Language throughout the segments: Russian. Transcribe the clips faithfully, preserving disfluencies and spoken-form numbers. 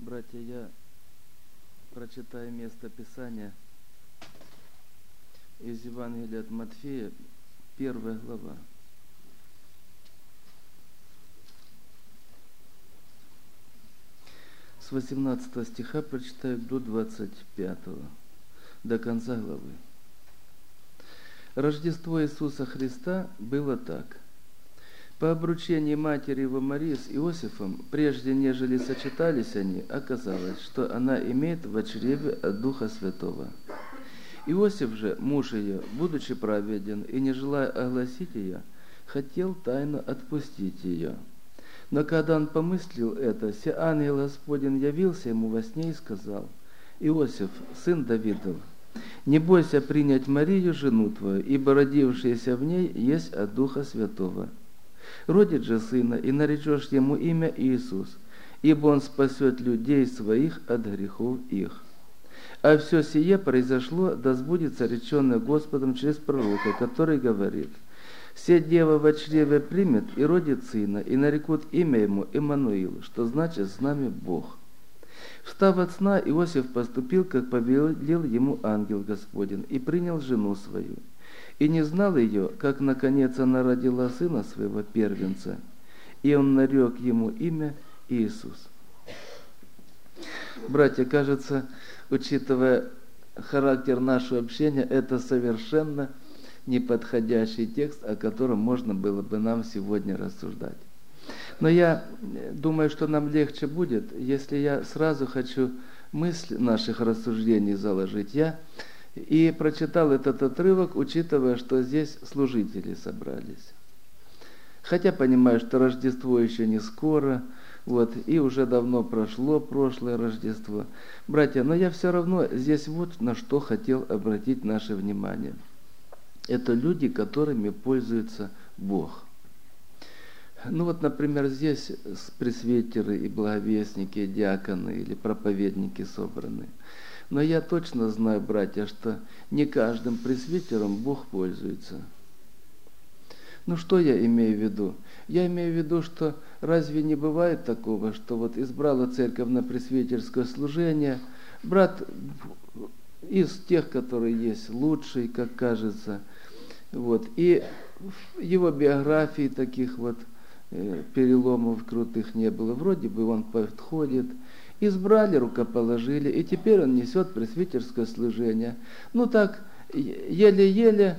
Братья, я прочитаю место Писания из Евангелия от Матфея, первая глава. С восемнадцатого стиха прочитаю до двадцать пятого, до конца главы. Рождество Иисуса Христа было так. По обручении матери его Марии с Иосифом, прежде нежели сочетались они, оказалось, что она имеет в чреве от Духа Святого. Иосиф же, муж ее, будучи праведен и не желая огласить ее, хотел тайно отпустить ее. Но когда он помыслил это, се ангел Господень явился ему во сне и сказал: «Иосиф, сын Давидов, не бойся принять Марию, жену твою, ибо родившееся в ней есть от Духа Святого. Родит же сына, и наречешь ему имя Иисус, ибо он спасет людей своих от грехов их. А все сие произошло, да сбудется реченное Господом через пророка, который говорит: «Се дева во чреве примет и родит сына, и нарекут имя ему Иммануил», что значит «с нами Бог». Встав от сна, Иосиф поступил, как повелел ему ангел Господень, и принял жену свою. И не знал ее, как наконец она родила сына своего первенца, и он нарек ему имя Иисус. Братья, кажется, учитывая характер нашего общения, это совершенно неподходящий текст, о котором можно было бы нам сегодня рассуждать. Но я думаю, что нам легче будет, если я сразу хочу мысль наших рассуждений заложить. Я и прочитал этот отрывок, учитывая, что здесь служители собрались. Хотя понимаю, что Рождество еще не скоро, вот, и уже давно прошло прошлое Рождество. Братья, но я все равно здесь вот на что хотел обратить наше внимание. Это люди, которыми пользуется Бог. Ну вот, например, здесь пресвитеры и благовестники, и диаконы или проповедники собраны. Но я точно знаю, братья, что не каждым пресвитером Бог пользуется. Ну что я имею в виду? Я имею в виду, что разве не бывает такого, что вот избрала церковь на пресвитерское служение, брат из тех, которые есть, лучший, как кажется, вот, и в его биографии таких вот э, переломов крутых не было, вроде бы он подходит, избрали, рукоположили, и теперь он несет пресвитерское служение. Ну так, еле-еле,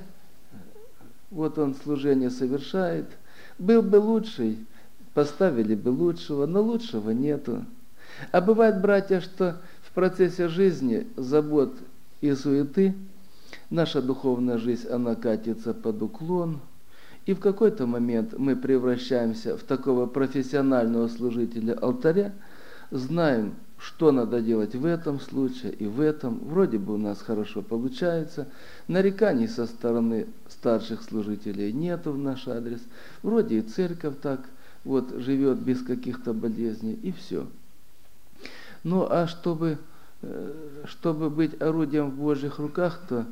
вот он служение совершает. Был бы лучший, поставили бы лучшего, но лучшего нету. А бывает, братья, что в процессе жизни забот и суеты наша духовная жизнь, она катится под уклон, и в какой-то момент мы превращаемся в такого профессионального служителя алтаря, знаем, что надо делать в этом случае и в этом. Вроде бы у нас хорошо получается. Нареканий со стороны старших служителей нету в наш адрес. Вроде и церковь так вот живет без каких-то болезней, и все. Ну а чтобы, чтобы быть орудием в Божьих руках, то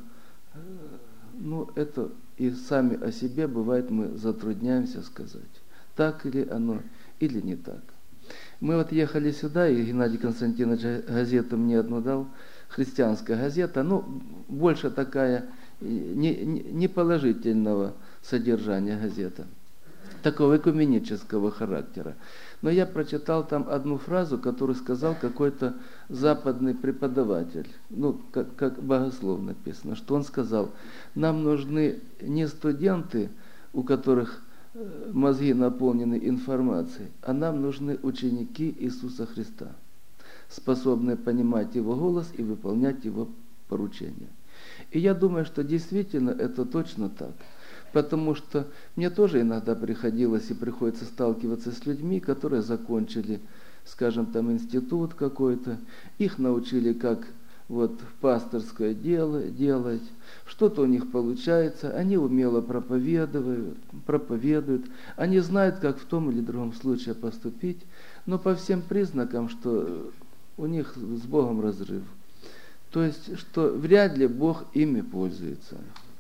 ну, это и сами о себе, бывает, мы затрудняемся сказать, так ли оно или не так. Мы вот ехали сюда, и Геннадий Константинович газету мне одну дал, христианская газета, ну, больше такая не, не, не положительного содержания газета, такого экуменического характера. Но я прочитал там одну фразу, которую сказал какой-то западный преподаватель, ну, как, как богослов написано, что он сказал: нам нужны не студенты, у которых мозги наполнены информацией, а нам нужны ученики Иисуса Христа, способные понимать Его голос и выполнять Его поручения. И я думаю, что действительно это точно так, потому что мне тоже иногда приходилось и приходится сталкиваться с людьми, которые закончили, скажем, там институт какой-то, их научили, как вот пасторское дело делать, что-то у них получается, они умело проповедуют, проповедуют, они знают, как в том или другом случае поступить, но по всем признакам, что у них с Богом разрыв. То есть, что вряд ли Бог ими пользуется.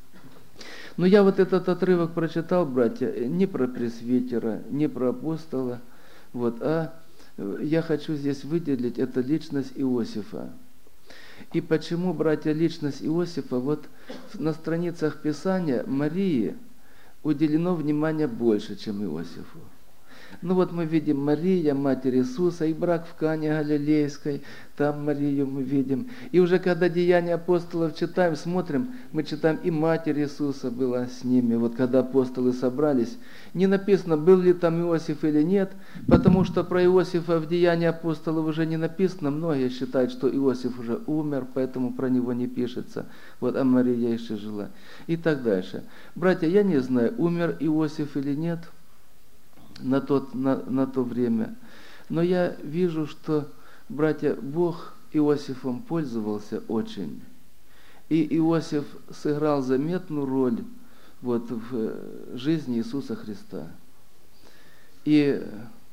Но я вот этот отрывок прочитал, братья, не про пресвитера, не про апостола, вот, а я хочу здесь выделить, это личность Иосифа. И почему, братья, личность Иосифа? Вот на страницах Писания Марии уделено внимание больше, чем Иосифу. Ну вот мы видим Мария, Матерь Иисуса, и брак в Кане Галилейской, там Марию мы видим. И уже когда Деяния апостолов читаем, смотрим, мы читаем, и Матерь Иисуса была с ними. Вот когда апостолы собрались, не написано, был ли там Иосиф или нет, потому что про Иосифа в Деянии апостолов уже не написано. Многие считают, что Иосиф уже умер, поэтому про него не пишется. Вот, а Мария еще жила. И так дальше. Братья, я не знаю, умер Иосиф или нет на, тот, на, на то время. Но я вижу, что, братья, Бог Иосифом пользовался очень. И Иосиф сыграл заметную роль вот, в жизни Иисуса Христа. И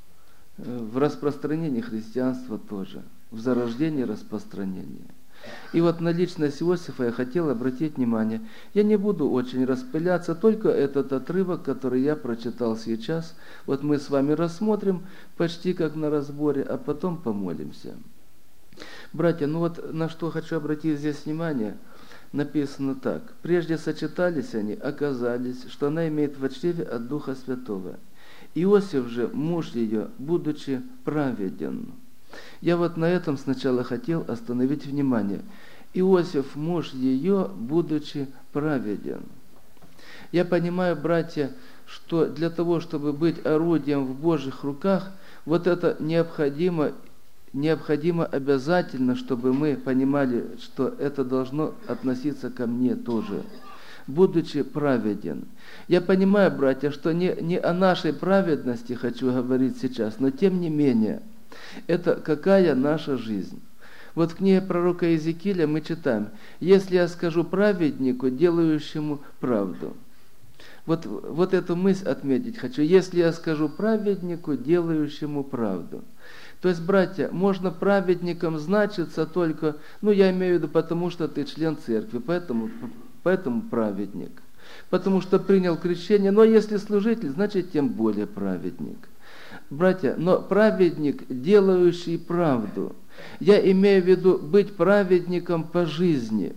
в распространении христианства тоже, в зарождении и распространении. И вот на личность Иосифа я хотел обратить внимание. Я не буду очень распыляться, только этот отрывок, который я прочитал сейчас, вот мы с вами рассмотрим почти как на разборе, а потом помолимся. Братья, ну вот на что хочу обратить здесь внимание, написано так. Прежде сочетались они, оказались, что она имеет в чреве от Духа Святого. Иосиф же, муж ее, будучи праведен. Я вот на этом сначала хотел остановить внимание. Иосиф, муж ее, будучи праведен. Я понимаю, братья, что для того, чтобы быть орудием в Божьих руках, вот это необходимо, необходимо обязательно, чтобы мы понимали, что это должно относиться ко мне тоже. Будучи праведен. Я понимаю, братья, что не, не о нашей праведности хочу говорить сейчас, но тем не менее, это какая наша жизнь. Вот в книге пророка Иезекииля мы читаем, если я скажу праведнику, делающему правду. Вот, вот эту мысль отметить хочу. Если я скажу праведнику, делающему правду. То есть, братья, можно праведником значиться только, ну я имею в виду, потому что ты член церкви, поэтому, поэтому праведник. Потому что принял крещение, но если служитель, значит тем более праведник. Братья, но праведник, делающий правду, я имею в виду быть праведником по жизни.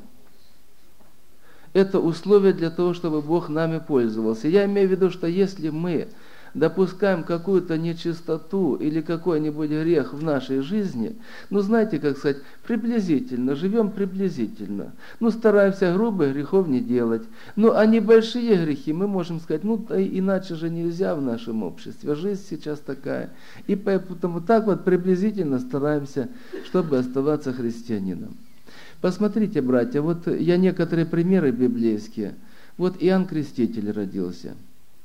Это условие для того, чтобы Бог нами пользовался. Я имею в виду, что если мы допускаем какую-то нечистоту или какой-нибудь грех в нашей жизни, ну, знаете, как сказать, приблизительно, живем приблизительно. Ну, стараемся грубых грехов не делать. Ну, а небольшие грехи мы можем сказать, ну, иначе же нельзя в нашем обществе. Жизнь сейчас такая. И поэтому так вот приблизительно стараемся, чтобы оставаться христианином. Посмотрите, братья, вот я некоторые примеры библейские. Вот Иоанн Креститель родился.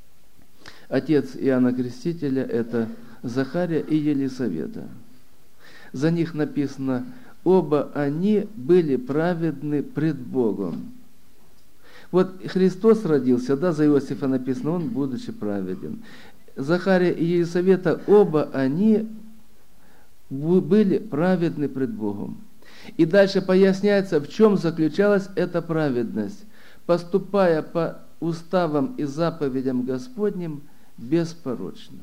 Отец Иоанна Крестителя – это Захария и Елисавета. За них написано, оба они были праведны пред Богом. Вот Христос родился, да, за Иосифа написано, он будучи праведен. Захария и Елисавета, оба они были праведны пред Богом. И дальше поясняется, в чем заключалась эта праведность. Поступая по уставам и заповедям Господним, беспорочно.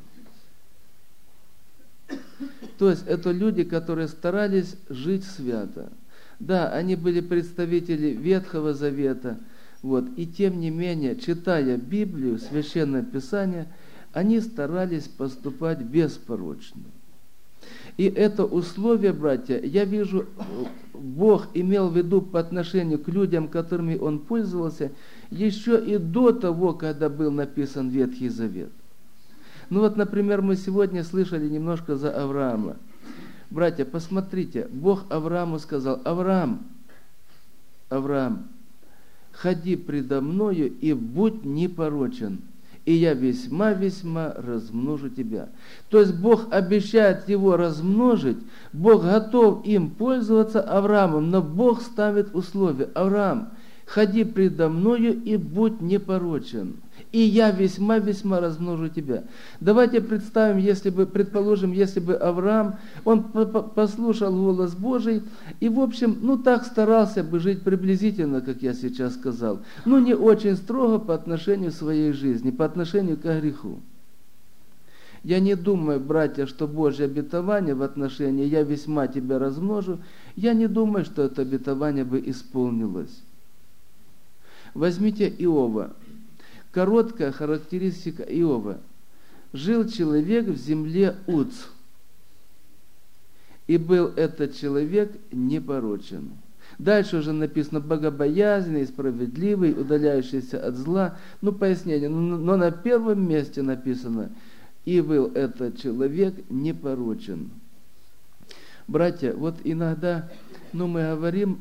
То есть это люди, которые старались жить свято. Да, они были представители Ветхого Завета, вот, и тем не менее, читая Библию, Священное Писание, они старались поступать беспорочно. И это условие, братья, я вижу, Бог имел в виду по отношению к людям, которыми Он пользовался, еще и до того, когда был написан Ветхий Завет. Ну вот, например, мы сегодня слышали немножко за Авраама. Братья, посмотрите, Бог Аврааму сказал, Авраам, Авраам, ходи предо мною и будь непорочен, и я весьма-весьма размножу тебя. То есть Бог обещает его размножить, Бог готов им пользоваться Авраамом, но Бог ставит условия. Авраам, ходи предо мною и будь непорочен, и я весьма-весьма размножу тебя. Давайте представим, если бы, предположим, если бы Авраам, он послушал голос Божий, и, в общем, ну так старался бы жить приблизительно, как я сейчас сказал, но не очень строго по отношению к своей жизни, по отношению к греху. Я не думаю, братья, что Божье обетование в отношении «я весьма тебя размножу», я не думаю, что это обетование бы исполнилось. Возьмите Иова. Короткая характеристика Иова. Жил человек в земле Уц, и был этот человек непорочен. Дальше уже написано богобоязненный, справедливый, удаляющийся от зла. Ну, пояснение. Но на первом месте написано «и был этот человек непорочен». Братья, вот иногда, ну, мы говорим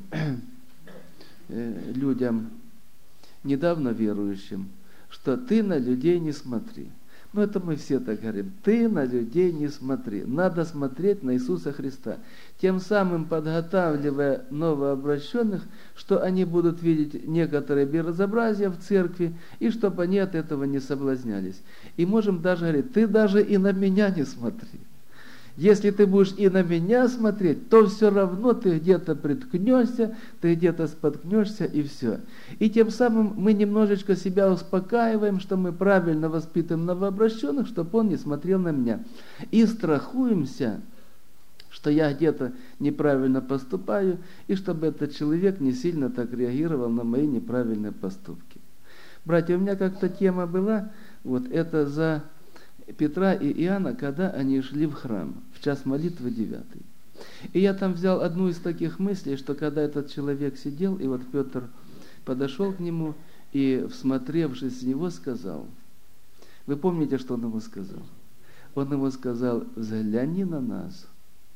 э, людям, недавно верующим, что ты на людей не смотри. Ну, это мы все так говорим. Ты на людей не смотри. Надо смотреть на Иисуса Христа. Тем самым подготавливая новообращенных, что они будут видеть некоторые безобразия в церкви, и чтобы они от этого не соблазнялись. И можем даже говорить, ты даже и на меня не смотри. Если ты будешь и на меня смотреть, то все равно ты где-то приткнешься, ты где-то споткнешься, и все. И тем самым мы немножечко себя успокаиваем, что мы правильно воспитываем новообращенных, чтобы он не смотрел на меня. И страхуемся, что я где-то неправильно поступаю, и чтобы этот человек не сильно так реагировал на мои неправильные поступки. Братья, у меня как-то тема была, вот это за Петра и Иоанна, когда они шли в храм, в час молитвы девятый. И я там взял одну из таких мыслей, что когда этот человек сидел, и вот Петр подошел к нему, и, всмотревшись в него, сказал, вы помните, что он ему сказал? Он ему сказал, взгляни на нас.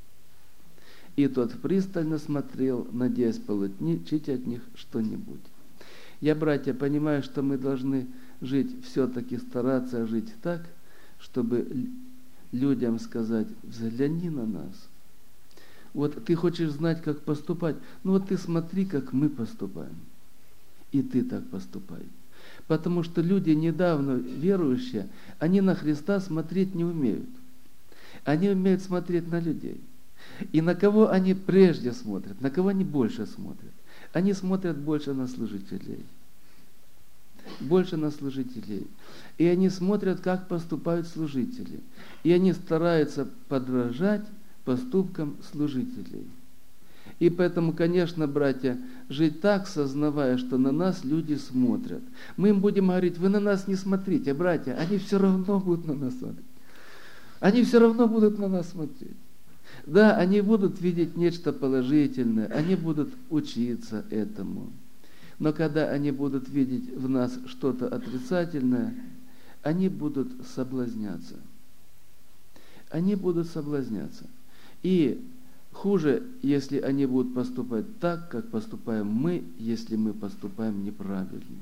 И тот пристально смотрел, надеясь получить от них что-нибудь. Я, братья, понимаю, что мы должны жить, все-таки стараться жить так, чтобы людям сказать, взгляни на нас. Вот ты хочешь знать, как поступать, ну вот ты смотри, как мы поступаем. И ты так поступай. Потому что люди, недавно верующие, они на Христа смотреть не умеют. Они умеют смотреть на людей. И на кого они прежде смотрят, на кого они больше смотрят? Они смотрят больше на служителей. Больше на служителей. И они смотрят, как поступают служители. И они стараются подражать поступкам служителей. И поэтому, конечно, братья, жить так, сознавая, что на нас люди смотрят. Мы им будем говорить, вы на нас не смотрите, братья, они все равно будут на нас смотреть. Они все равно будут на нас смотреть. Да, они будут видеть нечто положительное, они будут учиться этому. Но когда они будут видеть в нас что-то отрицательное, они будут соблазняться. Они будут соблазняться. И хуже, если они будут поступать так, как поступаем мы, если мы поступаем неправильно.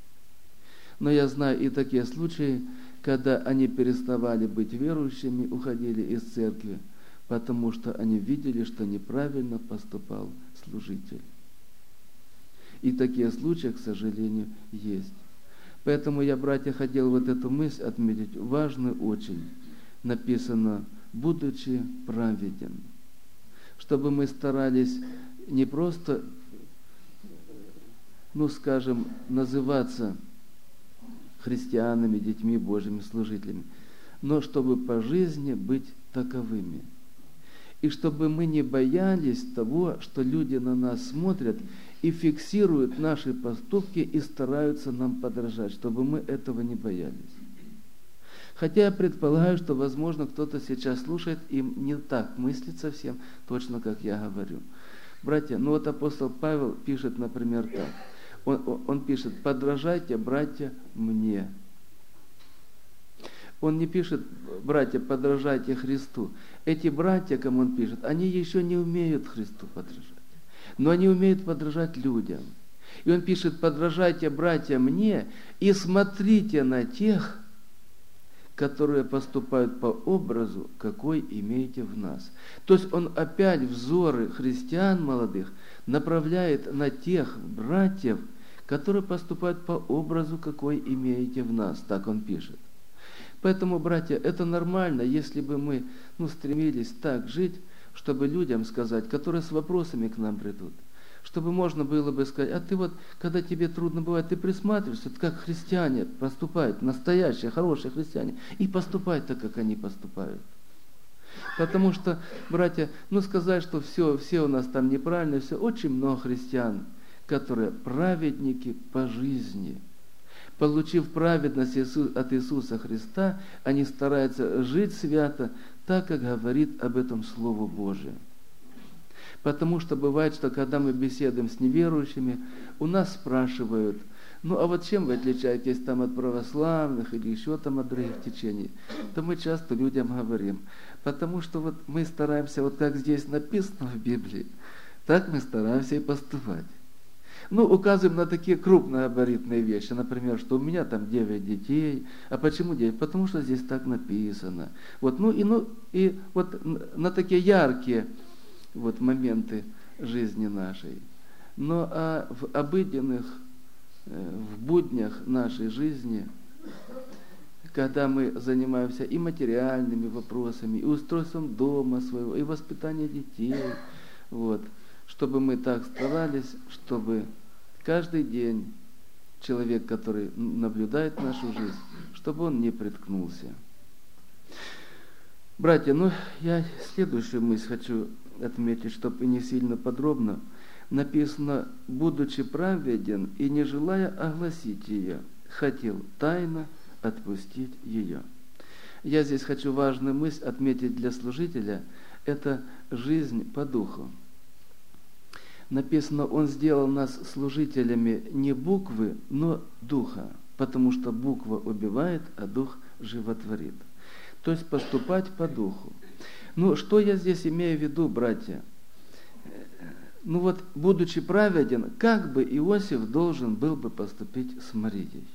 Но я знаю и такие случаи, когда они переставали быть верующими, уходили из церкви, потому что они видели, что неправильно поступал служитель. И такие случаи, к сожалению, есть. Поэтому я, братья, хотел вот эту мысль отметить, важную очень. Написано, будучи праведен. Чтобы мы старались не просто, ну, скажем, называться христианами, детьми Божьими, служителями, но чтобы по жизни быть таковыми. И чтобы мы не боялись того, что люди на нас смотрят и фиксируют наши поступки и стараются нам подражать, чтобы мы этого не боялись. Хотя я предполагаю, что, возможно, кто-то сейчас слушает и не так мыслит совсем, точно как я говорю. Братья, ну вот апостол Павел пишет, например, так. Он, он пишет, подражайте, братья, мне. Он не пишет, братья, подражайте Христу. Эти братья, кому он пишет, они еще не умеют Христу подражать. Но они умеют подражать людям. И он пишет, подражайте, братья, мне, и смотрите на тех, которые поступают по образу, какой имеете в нас. То есть он опять взоры христиан молодых направляет на тех братьев, которые поступают по образу, какой имеете в нас. Так он пишет. Поэтому, братья, это нормально, если бы мы ну, стремились так жить, чтобы людям сказать, которые с вопросами к нам придут, чтобы можно было бы сказать, а ты вот, когда тебе трудно бывает, ты присматриваешься, как христиане поступают, настоящие, хорошие христиане, и поступают так, как они поступают. Потому что, братья, ну сказать, что все, все у нас там неправильно, все, очень много христиан, которые праведники по жизни. Получив праведность от Иисуса Христа, они стараются жить свято, так, как говорит об этом Слово Божие. Потому что бывает, что когда мы беседуем с неверующими, у нас спрашивают, ну а вот чем вы отличаетесь там от православных или еще там от других течений? То мы часто людям говорим, потому что вот мы стараемся, вот как здесь написано в Библии, так мы стараемся и поступать. Ну, указываем на такие крупногабаритные вещи, например, что у меня там девять детей. А почему девять? Потому что здесь так написано. Вот, ну, и, ну, и вот на такие яркие вот, моменты жизни нашей. Но а в обыденных, в буднях нашей жизни, когда мы занимаемся и материальными вопросами, и устройством дома своего, и воспитанием детей, вот, чтобы мы так старались, чтобы каждый день человек, который наблюдает нашу жизнь, чтобы он не приткнулся. Братья, ну я следующую мысль хочу отметить, чтобы не сильно подробно. Написано, будучи праведен и не желая огласить ее, хотел тайно отпустить ее. Я здесь хочу важную мысль отметить для служителя. Это жизнь по духу. Написано, Он сделал нас служителями не буквы, но духа, потому что буква убивает, а дух животворит. То есть поступать по духу. Ну, что я здесь имею в виду, братья? Ну вот, будучи праведен, как бы Иосиф должен был бы поступить с Марией?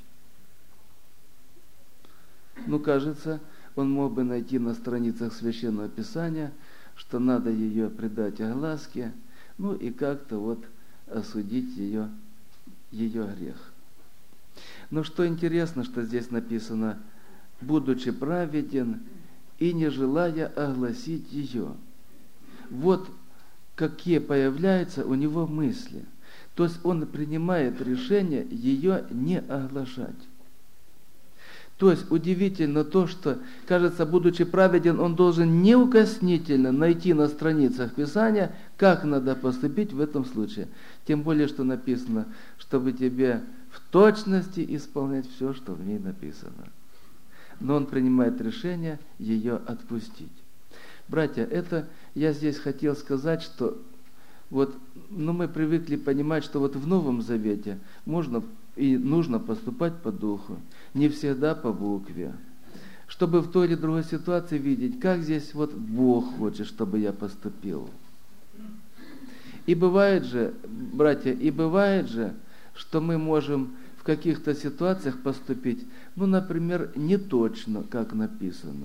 Ну, кажется, он мог бы найти на страницах Священного Писания, что надо ее предать огласке, ну и как-то вот осудить ее, ее грех. Но что интересно, что здесь написано, будучи праведен и не желая огласить ее. Вот какие появляются у него мысли. То есть он принимает решение ее не оглашать. То есть удивительно то, что, кажется, будучи праведен, он должен неукоснительно найти на страницах Писания, как надо поступить в этом случае. Тем более, что написано, чтобы тебе в точности исполнять все, что в ней написано. Но он принимает решение ее отпустить. Братья, это я здесь хотел сказать, что вот, ну, мы привыкли понимать, что вот в Новом Завете можно и нужно поступать по духу, не всегда по букве. Чтобы в той или другой ситуации видеть, как здесь вот Бог хочет, чтобы я поступил. И бывает же, братья, и бывает же, что мы можем в каких-то ситуациях поступить, ну, например, не точно, как написано.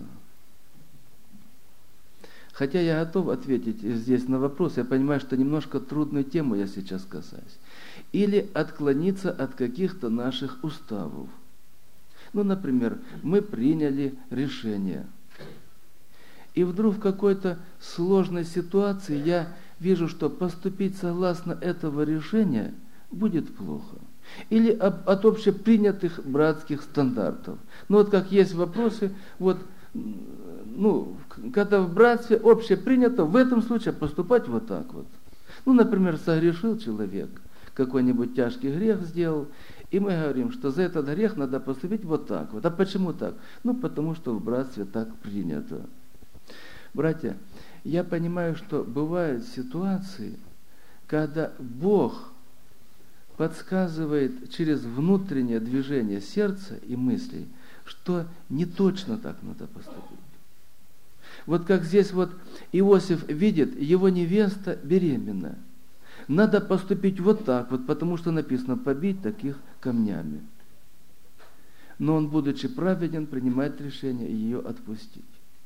Хотя я готов ответить здесь на вопрос, я понимаю, что немножко трудную тему я сейчас касаюсь. Или отклониться от каких-то наших уставов. Ну, например, мы приняли решение. И вдруг в какой-то сложной ситуации я вижу, что поступить согласно этого решения будет плохо. Или от общепринятых братских стандартов. Ну, вот как есть вопросы, вот, ну, когда в братстве общепринято в этом случае поступать вот так вот. Ну, например, согрешил человек, какой-нибудь тяжкий грех сделал, и мы говорим, что за этот грех надо поступить вот так вот. А почему так? Ну, потому что в братстве так принято. Братья, я понимаю, что бывают ситуации, когда Бог подсказывает через внутреннее движение сердца и мыслей, что не точно так надо поступить. Вот как здесь вот Иосиф видит, его невеста беременна. Надо поступить вот так вот, потому что написано побить таких камнями. Но он, будучи праведен, принимает решение ее отпустить.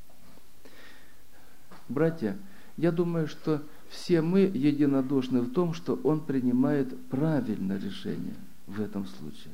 Братья, я думаю, что все мы единодушны в том, что он принимает правильное решение в этом случае.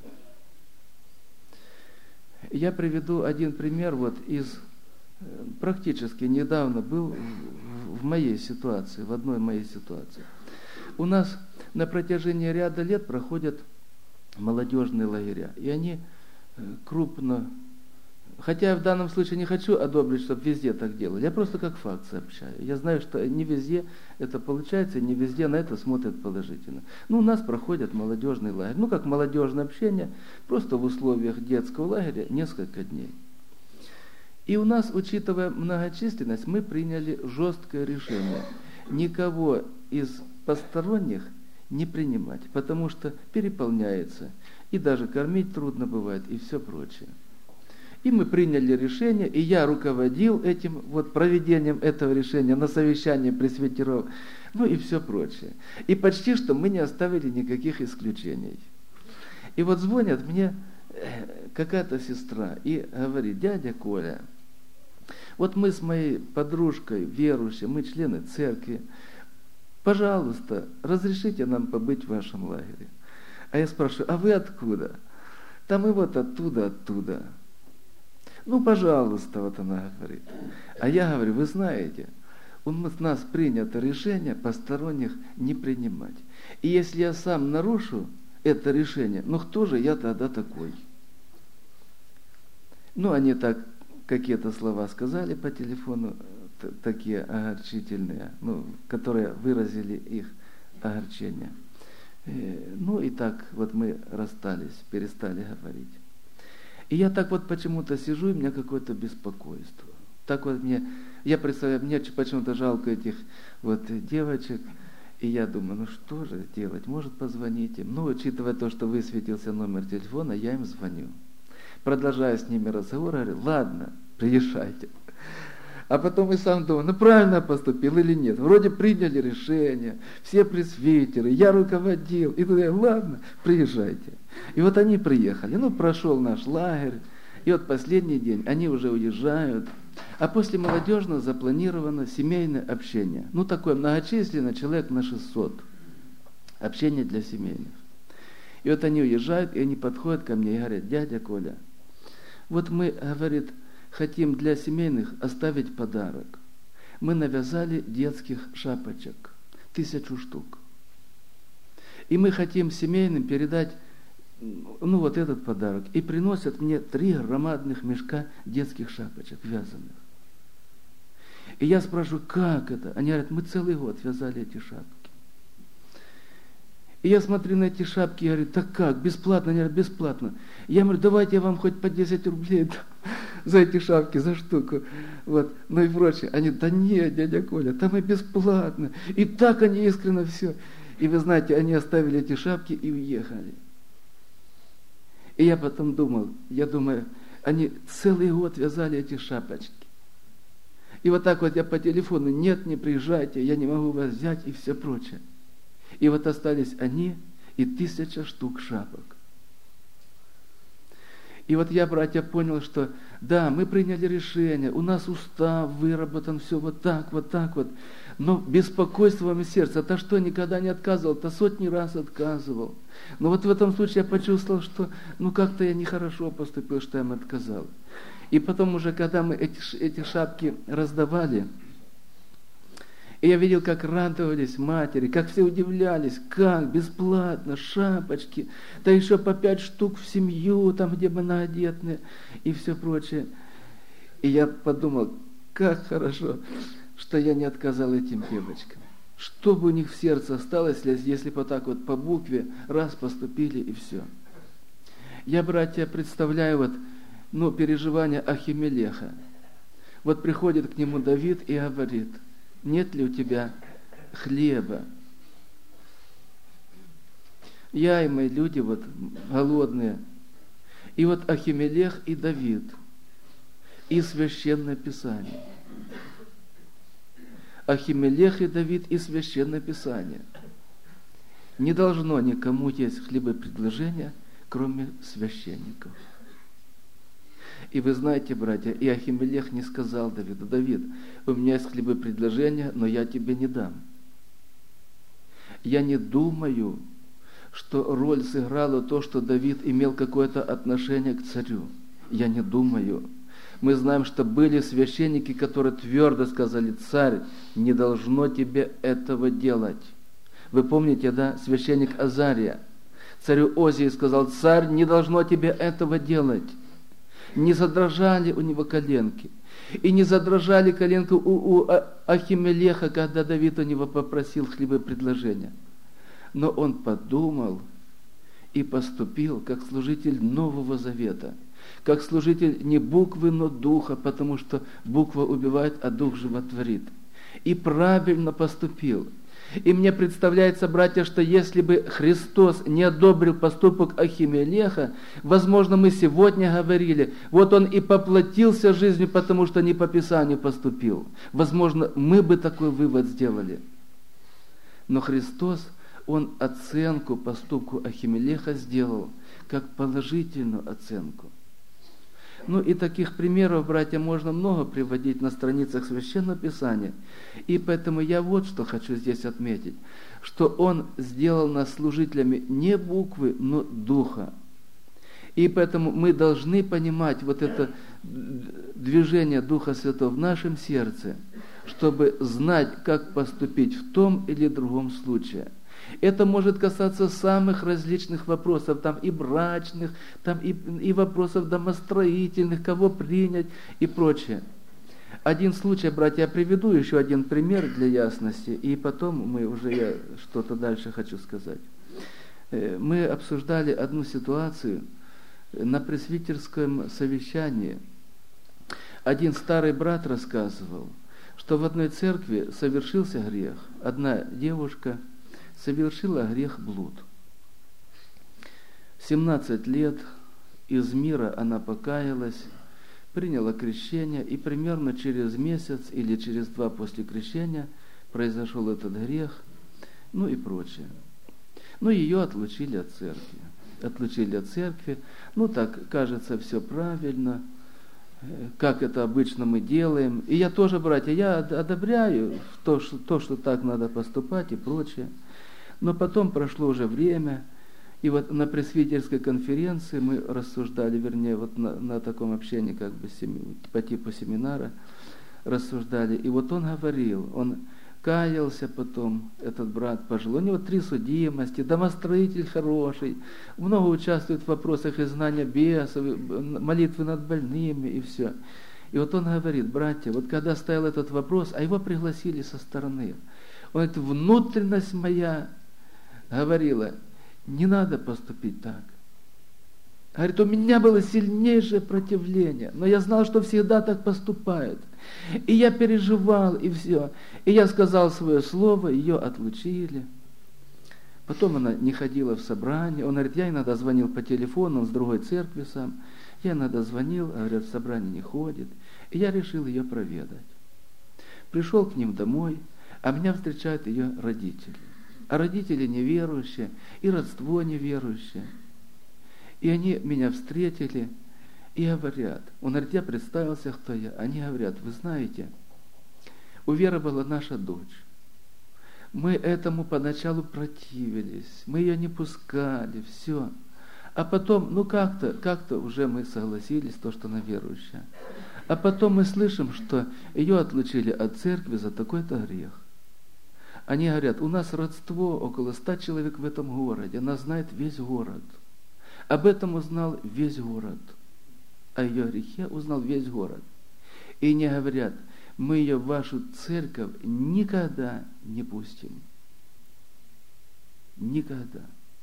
Я приведу один пример вот из практически недавно был в моей ситуации, в одной моей ситуации. У нас на протяжении ряда лет проходят молодежные лагеря. И они крупно... Хотя я в данном случае не хочу одобрить, чтобы везде так делали. Я просто как факт сообщаю. Я знаю, что не везде это получается, и не везде на это смотрят положительно. Ну, у нас проходят молодежный лагерь. Ну, как молодежное общение, просто в условиях детского лагеря несколько дней. И у нас, учитывая многочисленность, мы приняли жесткое решение. Никого из посторонних не принимать, потому что переполняется. И даже кормить трудно бывает, и все прочее. И мы приняли решение, и я руководил этим, вот проведением этого решения на совещании пресвитеров, ну и все прочее. И почти что мы не оставили никаких исключений. И вот звонят мне какая-то сестра и говорит: дядя Коля, вот мы с моей подружкой верующей, мы члены церкви, пожалуйста, разрешите нам побыть в вашем лагере. А я спрашиваю: а вы откуда? Там и вот оттуда, оттуда. Ну, пожалуйста, вот она говорит. А я говорю: вы знаете, у нас принято решение посторонних не принимать. И если я сам нарушу это решение, ну кто же я тогда такой? Ну, они так какие-то слова сказали по телефону, такие огорчительные, ну, которые выразили их огорчение. Ну и так вот мы расстались, перестали говорить. И я так вот почему-то сижу, и у меня какое-то беспокойство. Так вот мне, я представляю, мне почему-то жалко этих вот девочек, и я думаю, ну что же делать, может позвонить им. Ну, учитывая то, что высветился номер телефона, я им звоню. Продолжаю с ними разговор, говорю: ладно, приезжайте. А потом и сам думаю, ну правильно я поступил или нет. Вроде приняли решение, все пресвитеры, я руководил. И тогда, ладно, приезжайте. И вот они приехали, ну прошел наш лагерь, и вот последний день они уже уезжают. А после молодежного запланировано семейное общение. Ну такое многочисленное, человек на шестьсот. Общение для семейных. И вот они уезжают, и они подходят ко мне и говорят: дядя Коля, вот мы, говорит, хотим для семейных оставить подарок. Мы навязали детских шапочек, тысячу штук. И мы хотим семейным передать, ну, вот этот подарок. И приносят мне три громадных мешка детских шапочек вязаных. И я спрашиваю: как это? Они говорят: мы целый год вязали эти шапки. И я смотрю на эти шапки и говорю: так как, бесплатно? Они говорят: бесплатно. Я говорю: давайте я вам хоть по десять рублей дам за эти шапки, за штуку. Вот. Ну и прочее. Они: да нет, дядя Коля, там и бесплатно. И так они искренне все. И вы знаете, они оставили эти шапки и уехали. И я потом думал, я думаю, они целый год вязали эти шапочки. И вот так вот я по телефону: нет, не приезжайте, я не могу вас взять и все прочее. И вот остались они и тысяча штук шапок. И вот я, братья, понял, что да, мы приняли решение, у нас устав выработан, все вот так, вот так вот. Но беспокойство в моем сердце, то что никогда не отказывал, то сотни раз отказывал. Но вот в этом случае я почувствовал, что ну как-то я нехорошо поступил, что я им отказал. И потом уже, когда мы эти, эти шапки раздавали, и я видел, как радовались матери, как все удивлялись, как бесплатно, шапочки, да еще по пять штук в семью, там, где многодетные, и все прочее. И я подумал, как хорошо, что я не отказал этим девочкам. Что бы у них в сердце осталось, если бы вот так вот по букве раз поступили и все. Я, братья, представляю вот, ну, переживания Ахимелеха. Вот приходит к нему Давид и говорит: нет ли у тебя хлеба? Я и мои люди вот голодные. И вот Ахимелех и Давид, и Священное Писание. Ахимелех и Давид и Священное Писание. Не должно никому есть хлебопредложения, кроме священников. И вы знаете, братья, и Ахимелех не сказал Давиду: Давид, у меня есть хлебопредложение, но я тебе не дам. Я не думаю, что роль сыграла то, что Давид имел какое-то отношение к царю. Я не думаю. Мы знаем, что были священники, которые твердо сказали: царь, не должно тебе этого делать. Вы помните, да, священник Азария царю Озии сказал: царь, не должно тебе этого делать. Не задрожали у него коленки. И не задрожали коленки у, у Ахимелеха, когда Давид у него попросил хлебопредложения. Но он подумал и поступил как служитель Нового Завета, как служитель не буквы, но духа, потому что буква убивает, а дух животворит. И правильно поступил. И мне представляется, братья, что если бы Христос не одобрил поступок Ахимелеха, возможно, мы сегодня говорили, вот он и поплатился жизнью, потому что не по Писанию поступил. Возможно, мы бы такой вывод сделали. Но Христос, он оценку поступку Ахимелеха сделал, как положительную оценку. Ну и таких примеров, братья, можно много приводить на страницах Священного Писания. И поэтому я вот что хочу здесь отметить, что Он сделал нас служителями не буквы, но духа. И поэтому мы должны понимать вот это движение Духа Святого в нашем сердце, чтобы знать, как поступить в том или другом случае. Это может касаться самых различных вопросов, там и брачных, там и, и вопросов домостроительных, кого принять и прочее. Один случай, братья, я приведу еще один пример для ясности, и потом мы уже, я что-то дальше хочу сказать. Мы обсуждали одну ситуацию на пресвитерском совещании. Один старый брат рассказывал, что в одной церкви совершился грех. Одна девушка совершила грех блуд. семнадцать лет из мира она покаялась, приняла крещение, и примерно через месяц или через два после крещения произошел этот грех, ну и прочее. Ну, ее отлучили от церкви. Отлучили от церкви. Ну, так, кажется, все правильно, как это обычно мы делаем. И я тоже, братья, я одобряю то, что, то, что так надо поступать и прочее. Но потом прошло уже время, и вот на пресвитерской конференции мы рассуждали, вернее, вот на, на таком общении, как бы по типу семинара, рассуждали. И вот он говорил, он каялся потом, этот брат пожилой, у него три судимости, домостроитель хороший, много участвует в вопросах изгнания бесов, молитвы над больными и все. И вот он говорит: братья, вот когда стоял этот вопрос, а его пригласили со стороны, он говорит: внутренность моя говорила, не надо поступить так. Говорит, у меня было сильнейшее противление, но я знал, что всегда так поступают. И я переживал, и все. И я сказал свое слово, ее отлучили. Потом она не ходила в собрание. Он говорит, я иногда звонил по телефону, он с другой церкви сам. Я иногда звонил, а говорят, в собрание не ходит. И я решил ее проведать. Пришел к ним домой, а меня встречают ее родители. А родители неверующие, и родство неверующее. И они меня встретили и говорят, он говорит, я представился, кто я. Они говорят, вы знаете, у Веры была наша дочь. Мы этому поначалу противились, мы ее не пускали, все. А потом, ну как-то, как-то уже мы согласились, то, что она верующая. А потом мы слышим, что ее отлучили от церкви за такой-то грех. Они говорят, у нас родство около ста человек в этом городе, она знает весь город. Об этом узнал весь город. О ее грехе узнал весь город. И не говорят, мы ее в вашу церковь никогда не пустим. Никогда.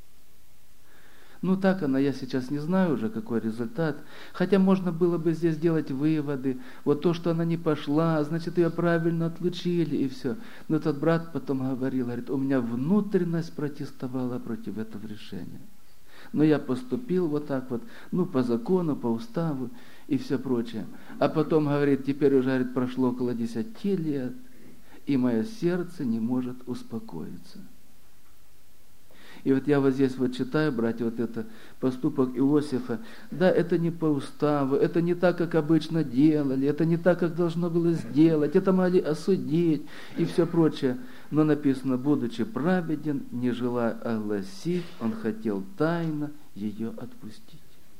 Ну так она, я сейчас не знаю уже, какой результат. Хотя можно было бы здесь делать выводы. Вот то, что она не пошла, значит, ее правильно отлучили, и все. Но этот брат потом говорил, говорит, у меня внутренность протестовала против этого решения. Но я поступил вот так вот, ну, по закону, по уставу и все прочее. А потом, говорит, теперь уже, говорит, прошло около десяти лет, и мое сердце не может успокоиться. И вот я вот здесь вот читаю, братья, вот это поступок Иосифа. Да, это не по уставу, это не так, как обычно делали, это не так, как должно было сделать, это могли осудить и все прочее. Но написано, будучи праведен, не желая огласить, он хотел тайно ее отпустить.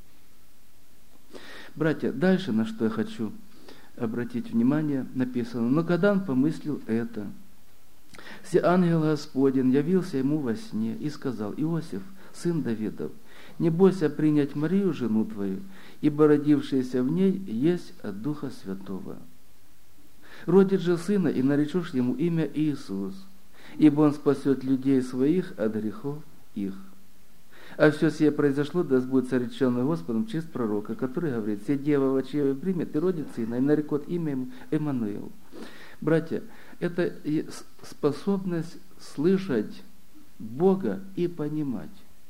Братья, дальше на что я хочу обратить внимание, написано, но когда он помыслил это, «Се ангел Господень явился ему во сне и сказал: Иосиф, сын Давидов, не бойся принять Марию, жену твою, ибо родившаяся в ней есть от Духа Святого. Родит же сына, и наречешь ему имя Иисус, ибо он спасет людей своих от грехов их. А все сие произошло, да сбудется реченное Господом через пророка, который говорит: «Се дева во чье примет и родит сына, и нарекут имя ему Эммануил». Братья, это способность слышать Бога и понимать.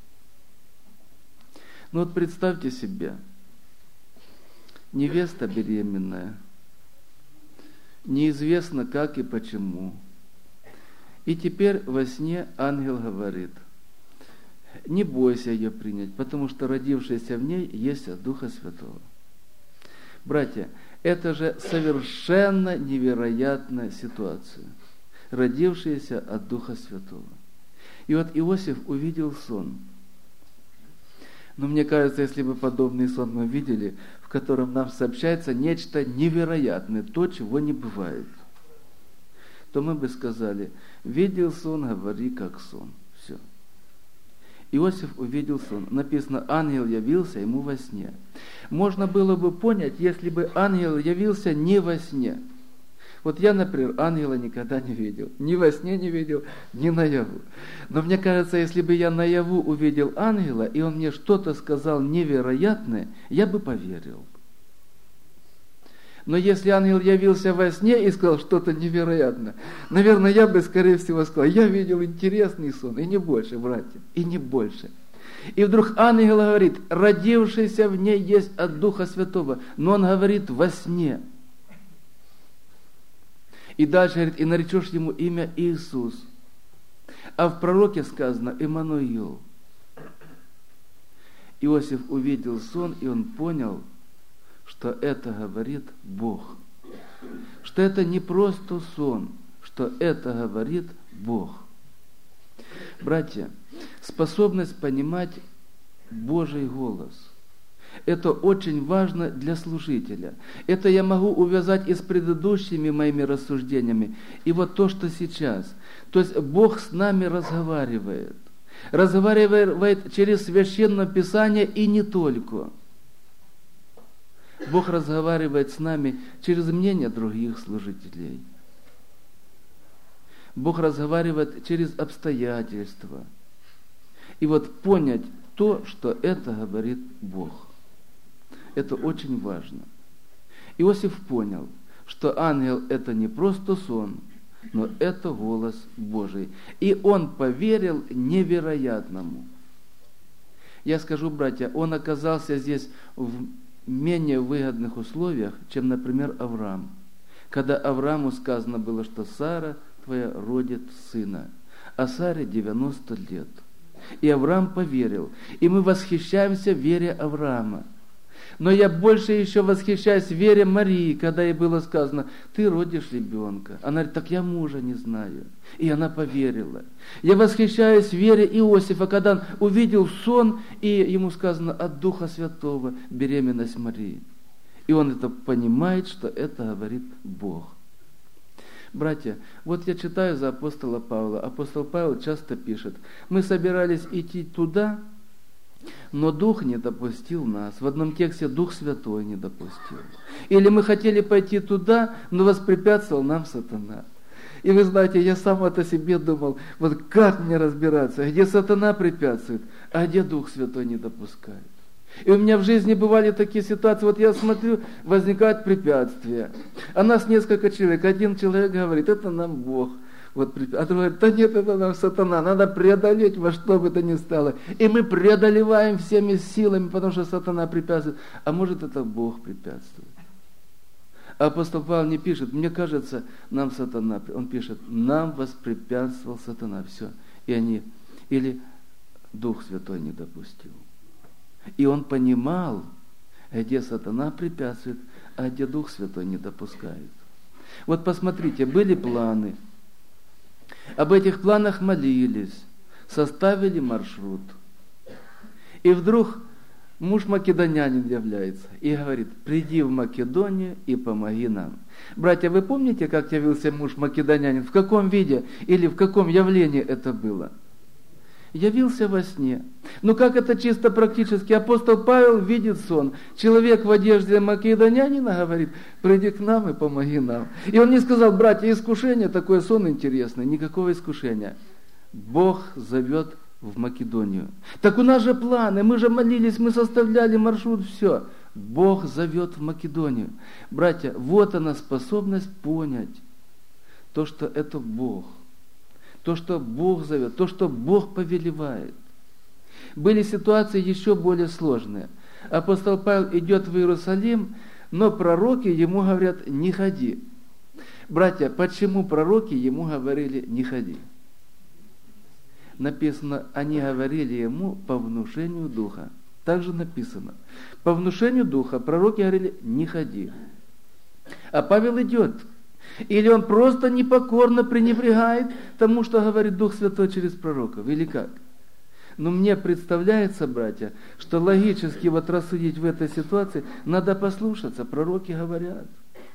Ну вот представьте себе, невеста беременная, неизвестно как и почему. И теперь во сне ангел говорит: не бойся ее принять, потому что родившаяся в ней есть от Духа Святого. Братья, это же совершенно невероятная ситуация, родившаяся от Духа Святого. И вот Иосиф увидел сон. Но мне кажется, если бы подобный сон мы видели, в котором нам сообщается нечто невероятное, то, чего не бывает, то мы бы сказали: видел сон, говори как сон. Все. Иосиф увидел сон. Написано: ангел явился ему во сне. Можно было бы понять, если бы ангел явился не во сне. Вот я, например, ангела никогда не видел. Ни во сне не видел, ни наяву. Но мне кажется, если бы я наяву увидел ангела, и он мне что-то сказал невероятное, я бы поверил. Но если ангел явился во сне и сказал что-то невероятное, наверное, я бы, скорее всего, сказал: я видел интересный сон, и не больше, братья, и не больше. И вдруг ангел говорит: родившийся в ней есть от Духа Святого, но он говорит во сне. И дальше говорит: и наречешь ему имя Иисус. А в пророке сказано Эммануил. Иосиф увидел сон, и он понял, что это говорит Бог. Что это не просто сон, что это говорит Бог. Братья, способность понимать Божий голос – это очень важно для служителя. Это я могу увязать и с предыдущими моими рассуждениями. И вот то, что сейчас. То есть Бог с нами разговаривает. Разговаривает через Священное Писание и не только. Бог разговаривает с нами через мнение других служителей. Бог разговаривает через обстоятельства. И вот понять то, что это говорит Бог. Это очень важно. Иосиф понял, что ангел – это не просто сон, но это голос Божий. И он поверил невероятному. Я скажу, братья, он оказался здесь в менее выгодных условиях, чем, например, Авраам. Когда Аврааму сказано было, что Сара твоя родит сына, а Саре девяносто лет. И Авраам поверил. И мы восхищаемся вере Авраама. Но я больше еще восхищаюсь вере Марии, когда ей было сказано: ты родишь ребенка. Она говорит: так я мужа не знаю. И она поверила. Я восхищаюсь вере Иосифа, когда он увидел сон, и ему сказано: от Духа Святого беременность Марии. И он это понимает, что это говорит Бог. Братья, вот я читаю за апостола Павла. Апостол Павел часто пишет: мы собирались идти туда, но Дух не допустил нас. В одном тексте Дух Святой не допустил. Или мы хотели пойти туда, но воспрепятствовал нам сатана. И вы знаете, я сам это себе думал: вот как мне разбираться, где сатана препятствует, а где Дух Святой не допускает. И у меня в жизни бывали такие ситуации, вот я смотрю, возникают препятствия. А нас несколько человек, один человек говорит: это нам Бог. Вот, а другой говорит: да нет, это нам сатана, надо преодолеть во что бы то ни стало. И мы преодолеваем всеми силами, потому что сатана препятствует. А может, это Бог препятствует. А апостол Павел не пишет: мне кажется, нам сатана. Он пишет: нам воспрепятствовал сатана. Все. И они, или Дух Святой не допустил. И он понимал, где сатана препятствует, а где Дух Святой не допускает. Вот посмотрите, были планы. Об этих планах молились, составили маршрут. И вдруг Муж македонянин является и говорит: приди в Македонию и помоги нам. Братья, вы помните, как явился муж македонянин? В каком виде или в каком явлении это было? Явился во сне. Ну как это чисто практически? Апостол Павел видит сон. Человек в одежде македонянина говорит: приди к нам и помоги нам. И он не сказал: братья, искушение, такой сон интересный. Никакого искушения. Бог зовет в Македонию. Так у нас же планы, мы же молились, мы составляли маршрут, все. Бог зовет в Македонию. Братья, вот она способность понять то, что это Бог. То, что Бог зовет, то, что Бог повелевает. Были ситуации еще более сложные. Апостол Павел идет в Иерусалим, но пророки ему говорят: не ходи. Братья, почему пророки ему говорили: не ходи? Написано, они говорили ему по внушению духа. Так же написано. По внушению духа пророки говорили: не ходи. А Павел идет. Или он просто непокорно пренебрегает тому, что говорит Дух Святой через пророков, или как? Но мне представляется, братья, что логически вот рассудить в этой ситуации, надо послушаться, пророки говорят.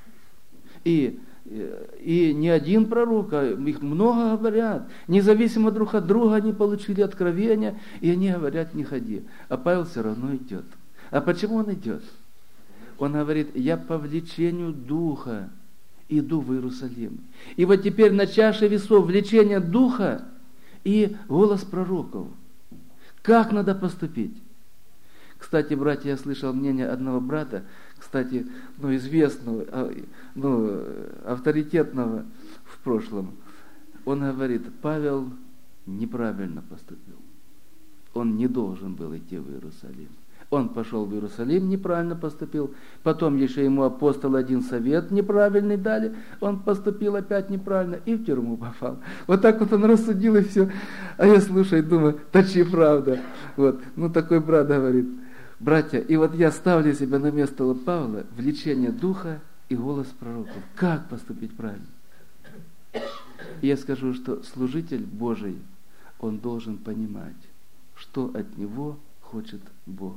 И И не один пророк, а их много говорят. Независимо друг от друга они получили откровения, и они говорят: не ходи. А Павел все равно идет. А почему он идет? Он говорит: я по влечению Духа иду в Иерусалим. И вот теперь на чаше весов влечение Духа и голос пророков. Как надо поступить? Кстати, братья, я слышал мнение одного брата, кстати, ну, известного, ну, авторитетного в прошлом. Он говорит: Павел неправильно поступил. Он не должен был идти в Иерусалим. Он пошел в Иерусалим, неправильно поступил. Потом еще ему апостол один совет неправильный дали. Он поступил опять неправильно и в тюрьму попал. Вот так вот он рассудил, и все. А я слушаю и думаю: точи правда. Вот. Ну, такой брат говорит: братья, и вот я ставлю себя на место Павла, влечение Духа и голос пророков. Как поступить правильно? И я скажу, что служитель Божий, он должен понимать, что от него хочет Бог.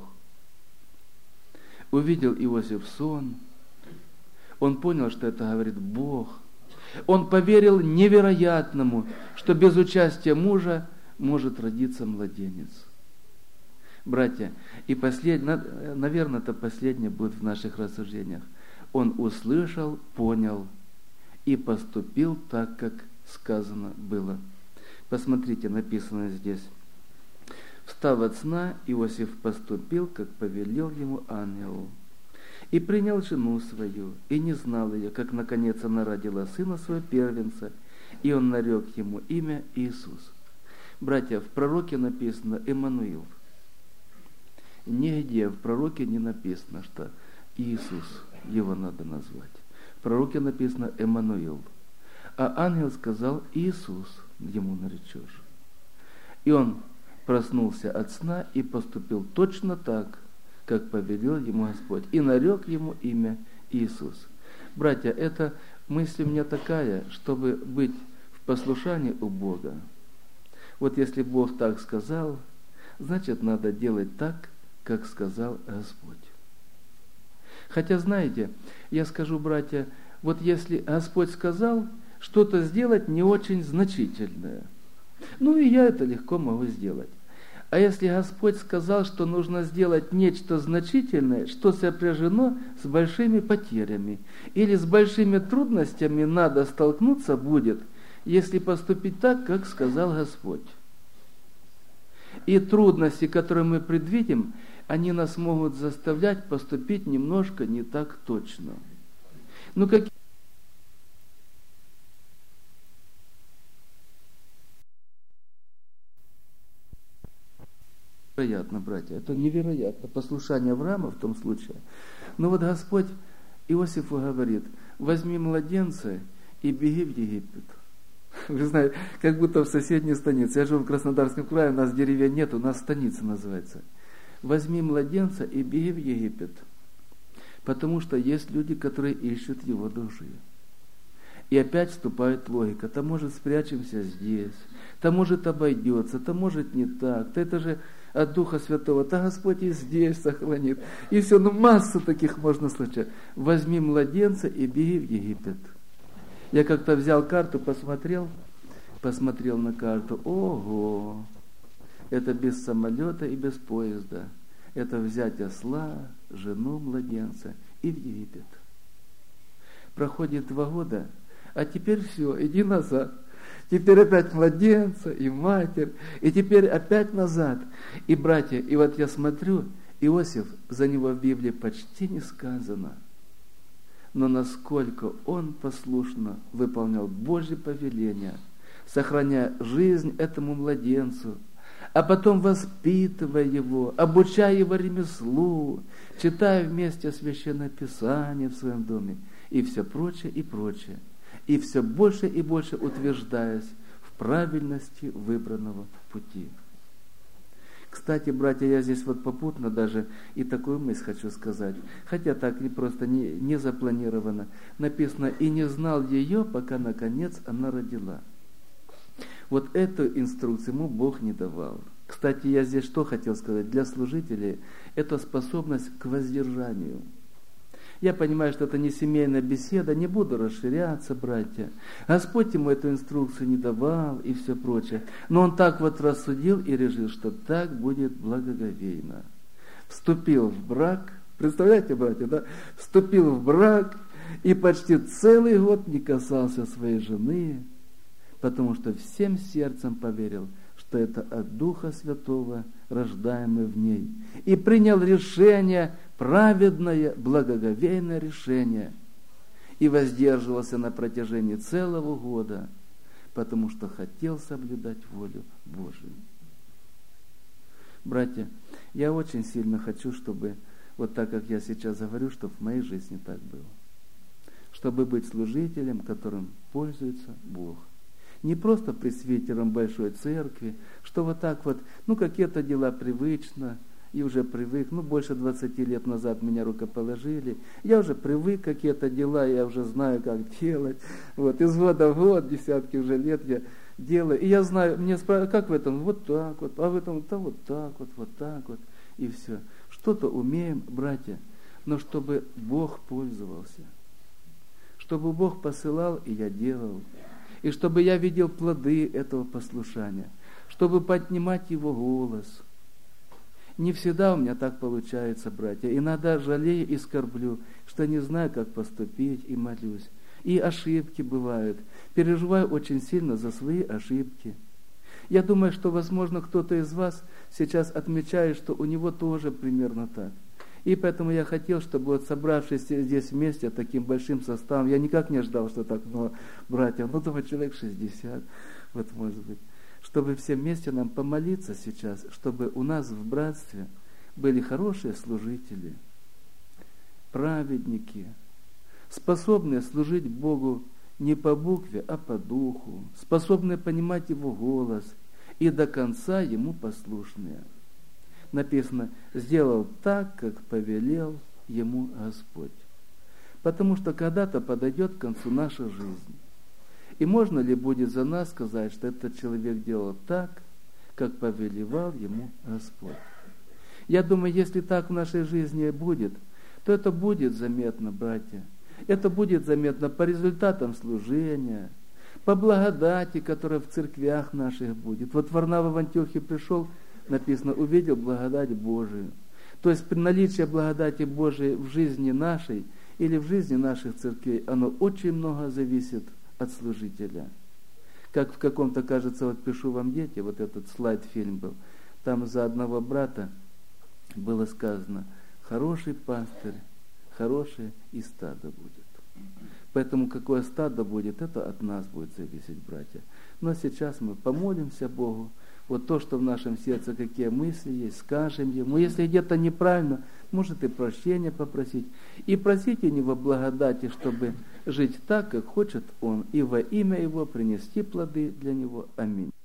Увидел Иосиф сон, он понял, что это говорит Бог. Он поверил невероятному, что без участия мужа может родиться младенец. Братья, и последнее, наверное, это последнее будет в наших рассуждениях. Он услышал, понял и поступил так, как сказано было. Посмотрите, написано здесь: встав от сна, Иосиф поступил, как повелел ему ангел, и принял жену свою, и не знал ее, как наконец она родила сына своего первенца, и он нарек ему имя Иисус. Братья, в пророке написано Эммануил. Нигде в пророке не написано, что Иисус, его надо назвать. В пророке написано Эммануил. А ангел сказал: Иисус ему наречешь. И он проснулся от сна и поступил точно так, как повелел ему Господь. И нарек ему имя Иисус. Братья, эта мысль у меня такая, чтобы быть в послушании у Бога. Вот если Бог так сказал, значит, надо делать так, как сказал Господь. Хотя, знаете, я скажу, братья, вот если Господь сказал что-то сделать не очень значительное, ну и я это легко могу сделать. А если Господь сказал, что нужно сделать нечто значительное, что сопряжено с большими потерями или с большими трудностями надо столкнуться будет, если поступить так, как сказал Господь. И трудности, которые мы предвидим, они нас могут заставлять поступить немножко не так точно. Ну, какие невероятно, братья, это невероятно. Послушание Авраама в том случае. Но вот Господь Иосифу говорит: возьми младенца и беги в Египет. Вы знаете, как будто в соседней станице. Я живу в Краснодарском крае, у нас деревень нет, у нас станица называется. Возьми младенца и беги в Египет. Потому что есть люди, которые ищут его души. И опять вступает логика. То может спрячемся здесь, то может обойдется, то может не так. То это же от Духа Святого, то Господь и здесь сохранит. И все, ну массу таких можно слышать. Возьми младенца и беги в Египет. Я как-то взял карту, посмотрел, посмотрел на карту. Ого! Это без самолета и без поезда. Это взять осла, жену, младенца и в Египет. Проходит два года, а теперь все, иди назад. Теперь опять младенца и матерь, и теперь опять назад. И братья, и вот я смотрю, Иосиф, за него в Библии почти не сказано. Но насколько он послушно выполнял Божьи повеления, сохраняя жизнь этому младенцу, а потом воспитывая его, обучая его ремеслу, читая вместе Священное Писание в своем доме, и все прочее, и прочее. И все больше и больше утверждаясь в правильности выбранного пути. Кстати, братья, я здесь вот попутно даже и такую мысль хочу сказать, хотя так не просто не, не запланировано. Написано, и не знал ее, пока наконец она родила. Вот эту инструкцию ему Бог не давал. Кстати, я здесь что хотел сказать? Для служителей это способность к воздержанию. Я понимаю, что это не семейная беседа, не буду расширяться, братья. Господь ему эту инструкцию не давал и все прочее. Но он так вот рассудил и решил, что так будет благоговейно. Вступил в брак, представляете, братья, да? Вступил в брак и почти целый год не касался своей жены, потому что всем сердцем поверил, что это от Духа Святого, рождаемый в ней. И принял решение, праведное, благоговейное решение. И воздерживался на протяжении целого года, потому что хотел соблюдать волю Божию. Братья, я очень сильно хочу, чтобы, вот так как я сейчас говорю, чтобы в моей жизни так было. Чтобы быть служителем, которым пользуется Бог. Не просто пресвитером большой церкви, что вот так вот, ну какие-то дела привычно, и уже привык, ну больше двадцати лет назад меня рукоположили, я уже привык какие-то дела, я уже знаю, как делать, вот из года в год, десятки уже лет я делаю, и я знаю, мне спрашивают, как в этом, вот так вот, а в этом, да вот так вот, вот так вот, и все. Что-то умеем, братья, но чтобы Бог пользовался, чтобы Бог посылал, и я делал, и чтобы я видел плоды этого послушания, чтобы поднимать Его голос. Не всегда у меня так получается, братья. Иногда жалею и скорблю, что не знаю, как поступить, и молюсь. И ошибки бывают. Переживаю очень сильно за свои ошибки. Я думаю, что, возможно, кто-то из вас сейчас отмечает, что у него тоже примерно так. И поэтому я хотел, чтобы вот собравшись здесь вместе таким большим составом, я никак не ждал, что так много братьев, ну, думаю, человек шестьдесят, вот может быть, чтобы все вместе нам помолиться сейчас, чтобы у нас в братстве были хорошие служители, праведники, способные служить Богу не по букве, а по духу, способные понимать Его голос и до конца Ему послушные. Написано, сделал так, как повелел ему Господь. Потому что когда-то подойдет к концу наша жизнь. И можно ли будет за нас сказать, что этот человек делал так, как повелевал ему Господь? Я думаю, если так в нашей жизни будет, то это будет заметно, братья. Это будет заметно по результатам служения, по благодати, которая в церквях наших будет. Вот Варнава в Антиохию пришел, написано, увидел благодать Божию. То есть при наличии благодати Божией в жизни нашей или в жизни наших церквей, оно очень много зависит от служителя. Как в каком-то, кажется, вот пишу вам, дети, вот этот слайд-фильм был, там за одного брата было сказано, хороший пастырь, хорошее и стадо будет. Поэтому какое стадо будет, это от нас будет зависеть, братья. Но сейчас мы помолимся Богу, вот то, что в нашем сердце, какие мысли есть, скажем Ему. Если где-то неправильно, может и прощения попросить. И просить у Него благодати, чтобы жить так, как хочет Он, и во имя Его принести плоды для Него. Аминь.